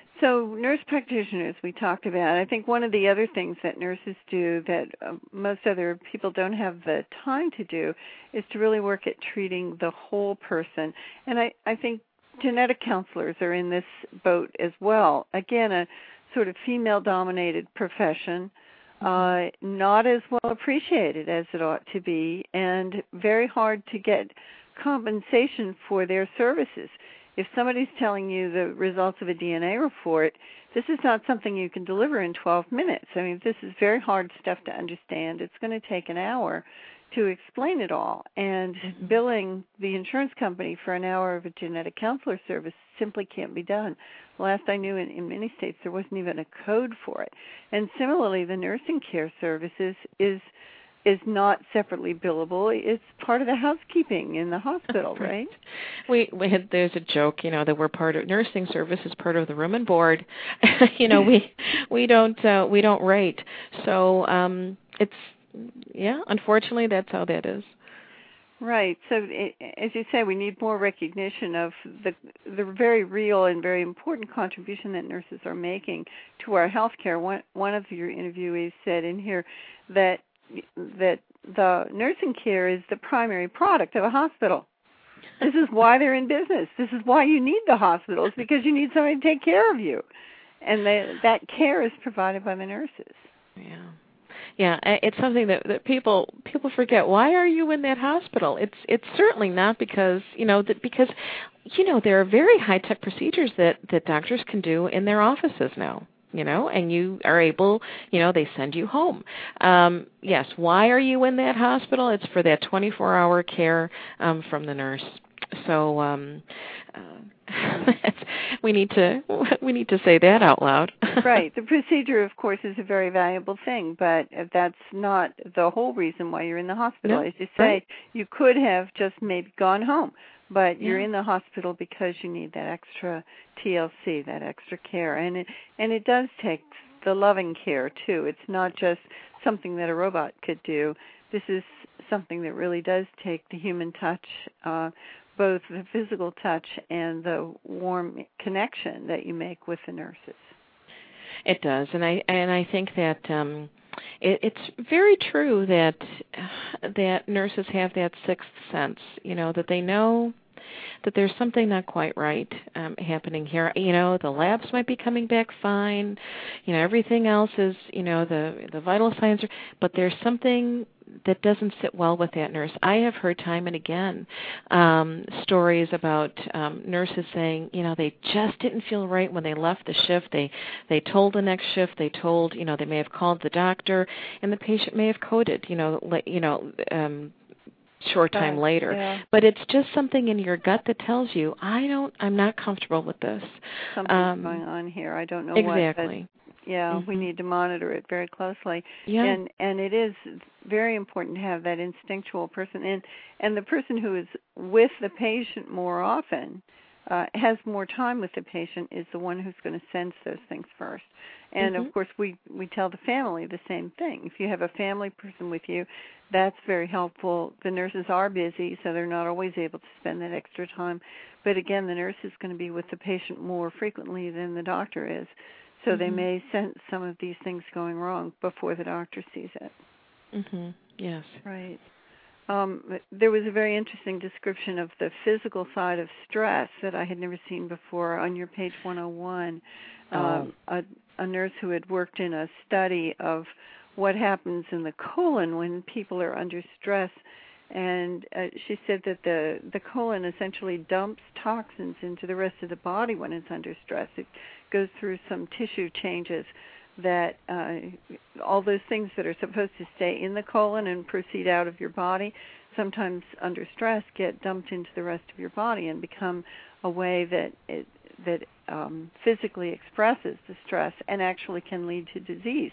So nurse practitioners, we talked about. I think one of the other things that nurses do that uh, most other people don't have the time to do is to really work at treating the whole person. And I, I think genetic counselors are in this boat as well. Again, a sort of female-dominated profession, uh, not as well appreciated as it ought to be, and very hard to get compensation for their services. If somebody's telling you the results of a D N A report, this is not something you can deliver in twelve minutes. I mean, this is very hard stuff to understand. It's going to take an hour to explain it all. And mm-hmm. billing the insurance company for an hour of a genetic counselor service simply can't be done. Last I knew, in, in many states, there wasn't even a code for it. And similarly, the nursing care services is is not separately billable. It's part of the housekeeping in the hospital, right? We we had there's a joke, you know, that we're part of nursing service is part of the room and board. you know, we we don't uh, we don't rate. So um, it's yeah, unfortunately, that's how that is. Right. So, it, as you say, we need more recognition of the the very real and very important contribution that nurses are making to our healthcare. One one of your interviewees said in here that that the nursing care is the primary product of a hospital. This is why they're in business. This is why you need the hospitals, because you need somebody to take care of you. And they, that care is provided by the nurses. Yeah. Yeah, it's something that, that people people forget. Why are you in that hospital? It's it's certainly not because, you know, that because, you know, there are very high-tech procedures that, that doctors can do in their offices now. You know, and you are able, you know, they send you home. Um, yes, why are you in that hospital? It's for that twenty-four hour care um, from the nurse. So um, uh, we need to we need to say that out loud. Right. The procedure, of course, is a very valuable thing, but that's not the whole reason why you're in the hospital. No, As you say, right. You could have just maybe gone home, but yeah. you're in the hospital because you need that extra T L C, that extra care, and it and it does take the loving care too. It's not just something that a robot could do. This is something that really does take the human touch, uh, both the physical touch and the warm connection that you make with the nurses. It does, and I and I think that um, it, it's very true that uh, that nurses have that sixth sense. You know, that they know that there's something not quite right um, happening here. You know, the labs might be coming back fine. You know, everything else is, you know, the the vital signs are, but there's something that doesn't sit well with that nurse. I have heard time and again um, stories about um, nurses saying, you know, they just didn't feel right when they left the shift. They they told the next shift. They told, you know, they may have called the doctor, and the patient may have coded, you know, le- you know. Um, short time right. later. Yeah. But it's just something in your gut that tells you, I don't, I'm not comfortable with this. Something's um, going on here. I don't know exactly. what. Exactly. Yeah, mm-hmm. we need to monitor it very closely. Yeah. And and it is very important to have that instinctual person. And, and the person who is with the patient more often uh, has more time with the patient is the one who's going to sense those things first. And, mm-hmm. of course, we, we tell the family the same thing. If you have a family person with you, that's very helpful. The nurses are busy, so they're not always able to spend that extra time. But, again, the nurse is going to be with the patient more frequently than the doctor is. So mm-hmm. they may sense some of these things going wrong before the doctor sees it. Mm-hmm. Yes. Right. Um, there was a very interesting description of the physical side of stress that I had never seen before on your page one oh one. Oh. Um, a, a nurse who had worked in a study of what happens in the colon when people are under stress, and uh, she said that the, the colon essentially dumps toxins into the rest of the body when it's under stress. It goes through some tissue changes that uh, all those things that are supposed to stay in the colon and proceed out of your body, sometimes under stress get dumped into the rest of your body and become a way that it, that um, physically expresses the stress and actually can lead to disease.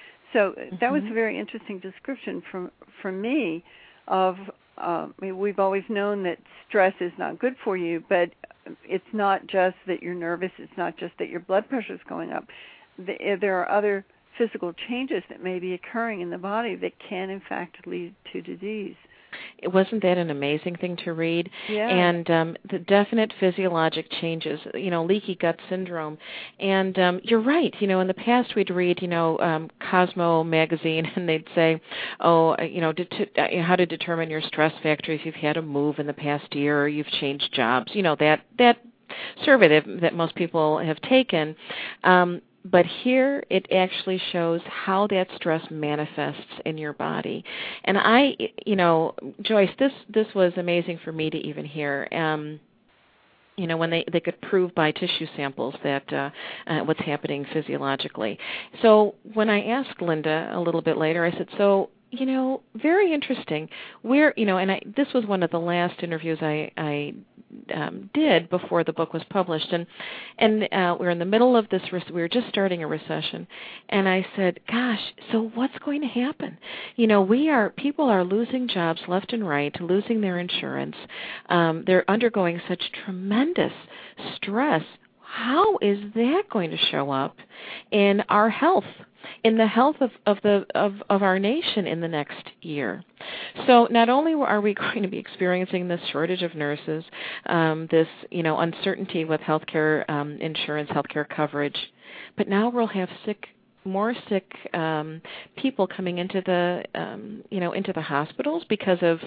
So mm-hmm. that was a very interesting description from from me of uh, I mean, we've always known that stress is not good for you, but it's not just that you're nervous. It's not just that your blood pressure is going up. There are other physical changes that may be occurring in the body that can, in fact, lead to disease. Wasn't that an amazing thing to read? Yeah. And um, the definite physiologic changes, you know, leaky gut syndrome. And um, you're right. You know, in the past we'd read, you know, um, Cosmo magazine, and they'd say, oh, you know, det- uh, how to determine your stress factor if you've had a move in the past year or you've changed jobs. You know, that that survey that, that most people have taken. Um, But here it actually shows how that stress manifests in your body. And I, you know, Joyce, this, this was amazing for me to even hear. Um, you know, when they, they could prove by tissue samples that uh, uh, what's happening physiologically. So when I asked Linda a little bit later, I said, so, you know, very interesting. Where, you know, and I, this was one of the last interviews I, I um, did before the book was published, and and uh, we were in the middle of this. We were just starting a recession, and I said, "Gosh, so what's going to happen? You know, we are people are losing jobs left and right, losing their insurance. Um, they're undergoing such tremendous stress. How is that going to show up in our health, in the health of, of the of, of our nation in the next year?" So not only are we going to be experiencing this shortage of nurses, um, this you know uncertainty with healthcare um, insurance, healthcare coverage, but now we'll have sick, more sick um, people coming into the um, you know into the hospitals because of,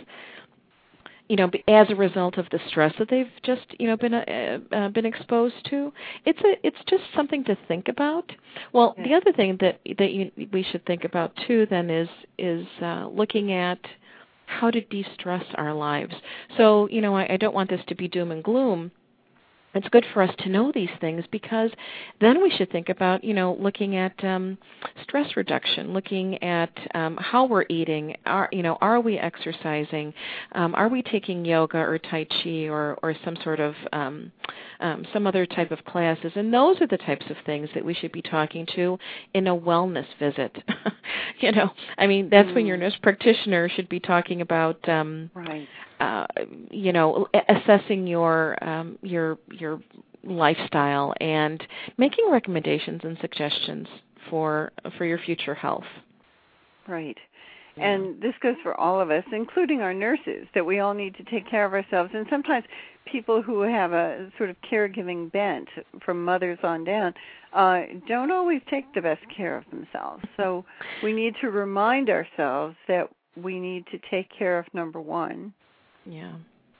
you know, as a result of the stress that they've just, you know, been uh, uh, been exposed to. It's a, it's just something to think about. Well, the other thing that that you, we should think about too, then, is is uh, looking at how to de-stress our lives. So, you know, I, I don't want this to be doom and gloom. It's good for us to know these things, because then we should think about, you know, looking at um, stress reduction, looking at um, how we're eating. Are, you know, are we exercising? Um, are we taking yoga or Tai Chi or, or some sort of um, um, some other type of classes? And those are the types of things that we should be talking to in a wellness visit. You know, I mean, that's mm. when your nurse practitioner should be talking about, um, right. uh, you know, assessing your um, your your lifestyle and making recommendations and suggestions for for your future health. Right. Yeah. And this goes for all of us, including our nurses, that we all need to take care of ourselves. And sometimes people who have a sort of caregiving bent, from mothers on down, uh, don't always take the best care of themselves. So we need to remind ourselves that we need to take care of number one. Yeah.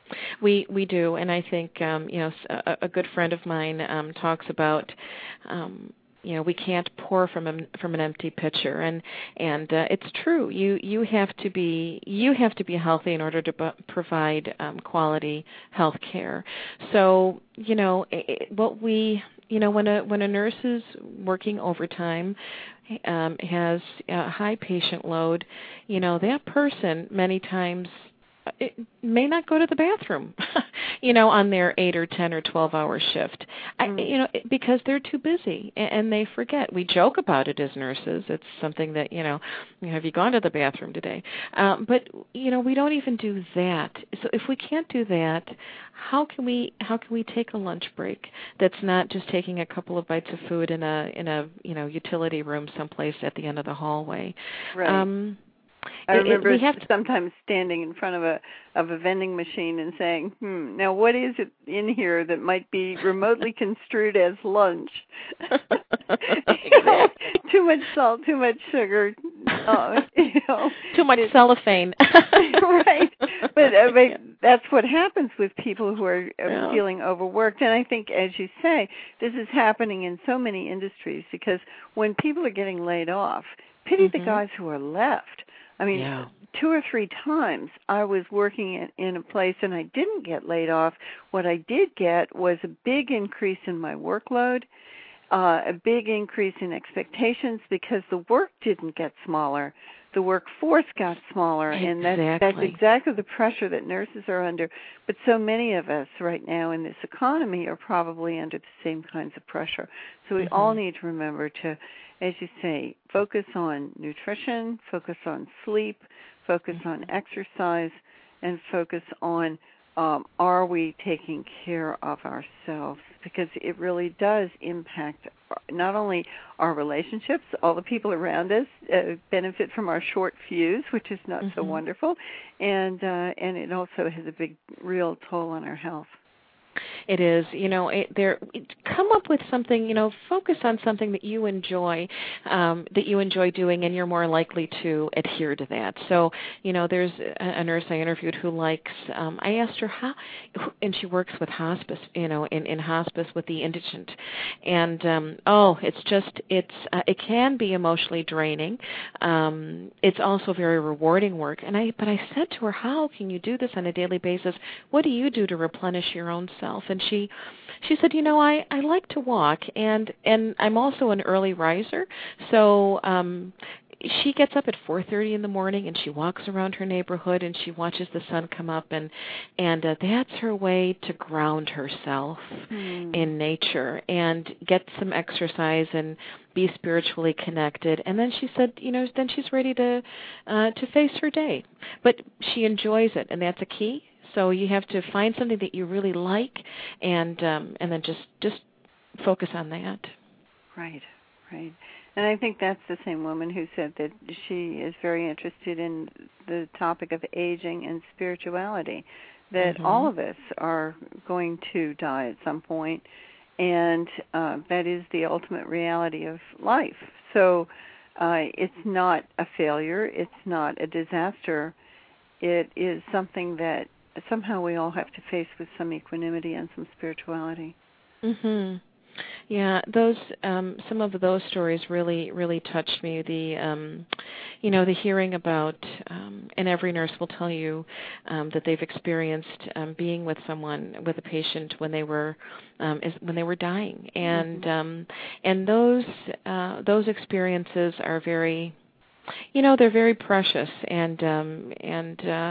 We we do, and I think um, you know a, a good friend of mine um, talks about um, you know we can't pour from a, from an empty pitcher, and and uh, it's true. You you have to be you have to be healthy in order to b- provide um, quality health care. So you know it, what we you know when a when a nurse is working overtime, um, has a high patient load, you know that person many times, it may not go to the bathroom, you know, on their eight or ten or twelve hour shift, I, you know, because they're too busy and they forget. We joke about it as nurses. It's something that, you know, have you gone to the bathroom today? Um, but, you know, we don't even do that. So if we can't do that, how can we how can we take a lunch break that's not just taking a couple of bites of food in a in a you know utility room someplace at the end of the hallway? Right. Um, I remember it, it sometimes standing in front of a of a vending machine and saying, "Hmm, now what is it in here that might be remotely construed as lunch?" You know, too much salt, too much sugar, uh, you know, too much it, cellophane. Right, but, uh, but yeah. That's what happens with people who are uh, yeah. feeling overworked. And I think, as you say, this is happening in so many industries, because when people are getting laid off, pity mm-hmm. the guys who are left. I mean, yeah. two or three times I was working in, in a place and I didn't get laid off. What I did get was a big increase in my workload, uh, a big increase in expectations, because the work didn't get smaller. The workforce got smaller, exactly. and that's, that's exactly the pressure that nurses are under. But so many of us right now in this economy are probably under the same kinds of pressure. So we mm-hmm. all need to remember to, as you say, focus on nutrition, focus on sleep, focus mm-hmm. on exercise, and focus on um, are we taking care of ourselves? Because it really does impact not only our relationships, all the people around us uh, benefit from our short fuse, which is not mm-hmm. so wonderful, and uh, and it also has a big, real toll on our health. It is, you know, it, there. Come up with something, you know, focus on something that you enjoy, um, that you enjoy doing, and you're more likely to adhere to that. So, you know, there's a, a nurse I interviewed who likes. Um, I asked her how, and she works with hospice, you know, in, in hospice with the indigent, and um, oh, it's just, it's, uh, it can be emotionally draining. Um, it's also very rewarding work, and I, but I said to her, how can you do this on a daily basis? What do you do to replenish your own self? And she she said, you know, I, I like to walk, and, and I'm also an early riser, so um, she gets up at four thirty in the morning, and she walks around her neighborhood, and she watches the sun come up, and, and uh, that's her way to ground herself mm. in nature and get some exercise and be spiritually connected. And then she said, you know, then she's ready to uh, to face her day. But she enjoys it, and that's a key. So you have to find something that you really like, and um, and then just just focus on that. Right, right. And I think that's the same woman who said that she is very interested in the topic of aging and spirituality, that mm-hmm. all of us are going to die at some point, and uh, that is the ultimate reality of life. So uh, it's not a failure. It's not a disaster. It is something that somehow we all have to face with some equanimity and some spirituality. Mhm. Yeah, those um, some of those stories really, really touched me. The, um, you know, the hearing about, um, and every nurse will tell you um, that they've experienced um, being with someone, with a patient when they were, um, is, when they were dying, and mm-hmm. um, and those uh, those experiences are very, you know, they're very precious, and um, and. Uh,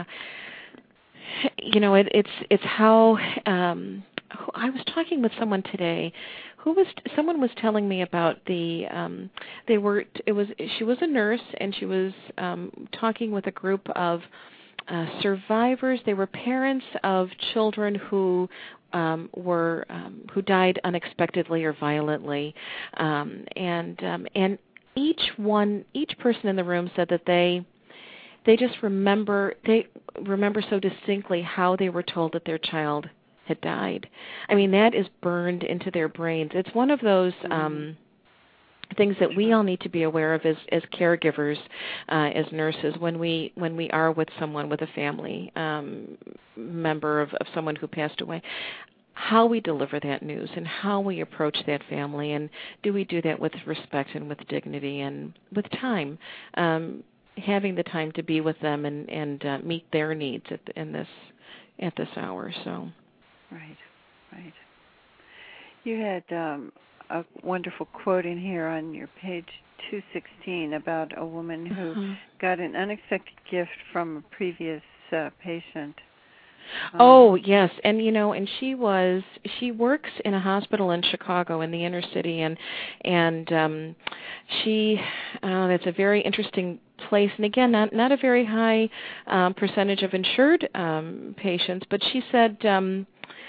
You know, it, it's it's how um, I was talking with someone today, who was someone was telling me about the um, they were it was she was a nurse, and she was um, talking with a group of uh, survivors. They were parents of children who um, were um, who died unexpectedly or violently, um, and um, and each one each person in the room said that they. They just remember they remember so distinctly how they were told that their child had died. I mean, that is burned into their brains. It's one of those um, things that we all need to be aware of as, as caregivers, uh, as nurses, when we when we are with someone, with a family um, member of, of someone who passed away. How we deliver that news and how we approach that family, and do we do that with respect and with dignity and with time. Um, having the time to be with them and, and uh, meet their needs at the, in this at this hour. So, right, right. You had um, a wonderful quote in here on your page two sixteen about a woman who uh-huh. got an unexpected gift from a previous uh, patient. Um, oh yes, and you know, and she was she works in a hospital in Chicago in the inner city, and and um, she uh, that's a very interesting place, and again, not not a very high um, percentage of insured um, patients, but she said um,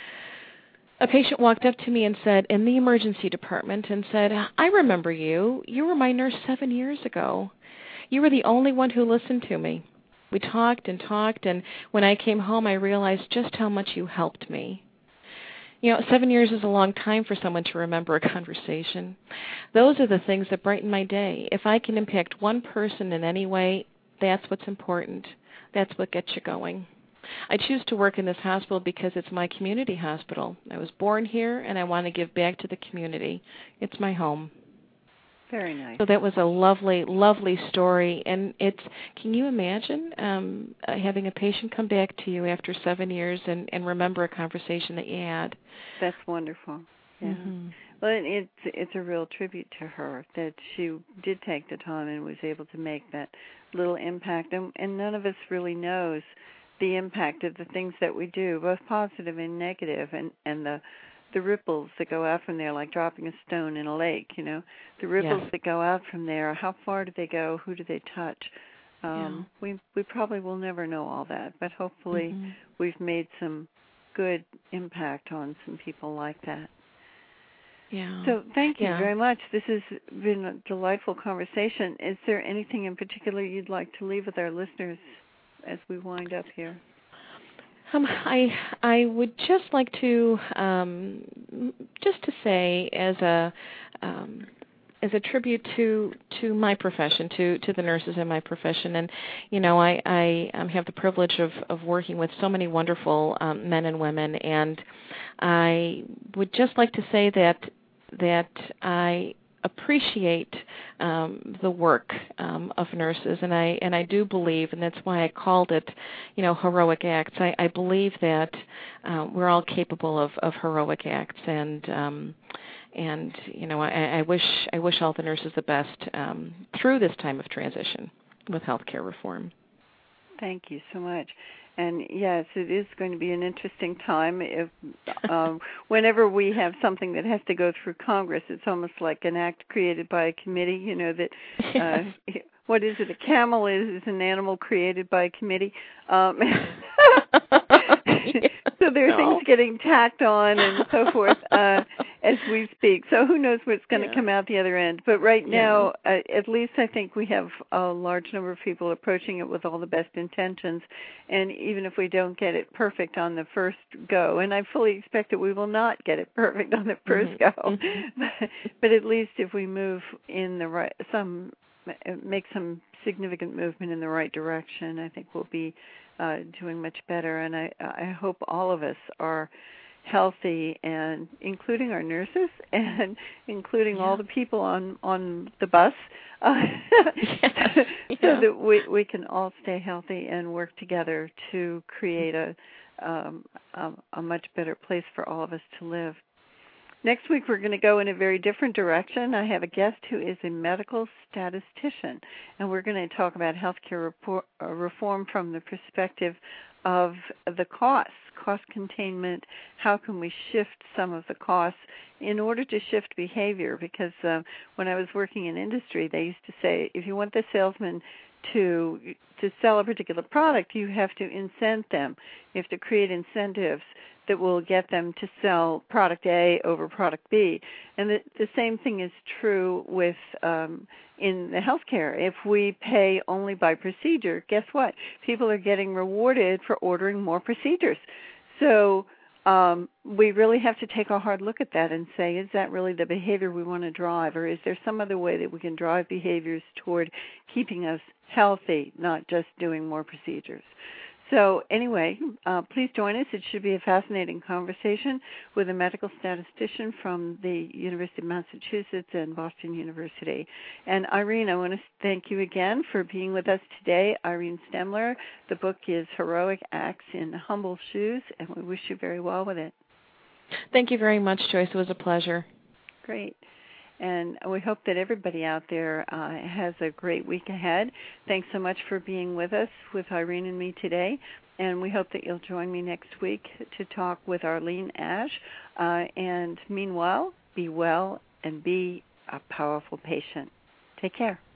a patient walked up to me and said, in the emergency department, and said, I remember you. You were my nurse seven years ago. You were the only one who listened to me. We talked and talked, and when I came home, I realized just how much you helped me. You know, seven years is a long time for someone to remember a conversation. Those are the things that brighten my day. If I can impact one person in any way, that's what's important. That's what gets you going. I choose to work in this hospital because it's my community hospital. I was born here, and I want to give back to the community. It's my home. Very nice. So that was a lovely, lovely story. And it's, can you imagine um, having a patient come back to you after seven years and, and remember a conversation that you had? That's wonderful. Yeah. Mm-hmm. Well, it's it's a real tribute to her that she did take the time and was able to make that little impact. And, and none of us really knows the impact of the things that we do, both positive and negative, and, and the the ripples that go out from there, like dropping a stone in a lake, you know, the ripples yes. that go out from there, how far do they go, who do they touch? Um, yeah. we we probably will never know all that, but hopefully mm-hmm. we've made some good impact on some people like that. Yeah. So thank you yeah. very much. This has been a delightful conversation. Is there anything in particular you'd like to leave with our listeners as we wind up here? Um, I I would just like to um, just to say as a um, as a tribute to, to my profession, to, to the nurses in my profession, and you know I I um, have the privilege of, of working with so many wonderful um, men and women, and I would just like to say that that I appreciate um, the work um, of nurses, and I and I do believe, and that's why I called it, you know, heroic acts. I, I believe that uh, we're all capable of, of heroic acts, and um, and you know, I, I wish I wish all the nurses the best um, through this time of transition with healthcare reform. Thank you so much. And yes, it is going to be an interesting time. If um, whenever we have something that has to go through Congress, it's almost like an act created by a committee. You know that uh, what is it? A camel is is an animal created by a committee. Um, so there are no. things getting tacked on and so forth uh, as we speak. So who knows what's going to yeah. come out the other end? But right now, yeah. uh, at least I think we have a large number of people approaching it with all the best intentions. And even if we don't get it perfect on the first go, and I fully expect that we will not get it perfect on the first mm-hmm. go, but, but at least if we move in the right, some make some significant movement in the right direction, I think we'll be uh, doing much better. And I, I hope all of us are healthy, and including our nurses and including yeah. all the people on, on the bus, uh, yeah. so yeah. that we, we can all stay healthy and work together to create a, um, a, a much better place for all of us to live. Next week, we're going to go in a very different direction. I have a guest who is a medical statistician, and we're going to talk about healthcare report, uh, reform from the perspective of the costs, cost containment. How can we shift some of the costs in order to shift behavior? Because uh, when I was working in industry, they used to say, if you want the salesman to to sell a particular product, you have to incent them. You have to create incentives that will get them to sell product A over product B. And the, the same thing is true with um, in the healthcare. If we pay only by procedure, guess what? People are getting rewarded for ordering more procedures. So um, we really have to take a hard look at that and say, is that really the behavior we want to drive, or is there some other way that we can drive behaviors toward keeping us healthy, not just doing more procedures? So anyway, uh, please join us. It should be a fascinating conversation with a medical statistician from the University of Massachusetts and Boston University. And Irene, I want to thank you again for being with us today. Irene Stemler. The book is Heroic Acts in Humble Shoes, and we wish you very well with it. Thank you very much, Joyce. It was a pleasure. Great. And we hope that everybody out there uh, has a great week ahead. Thanks so much for being with us, with Irene and me today. And we hope that you'll join me next week to talk with Arlene Ash. Uh, and meanwhile, be well and be a powerful patient. Take care.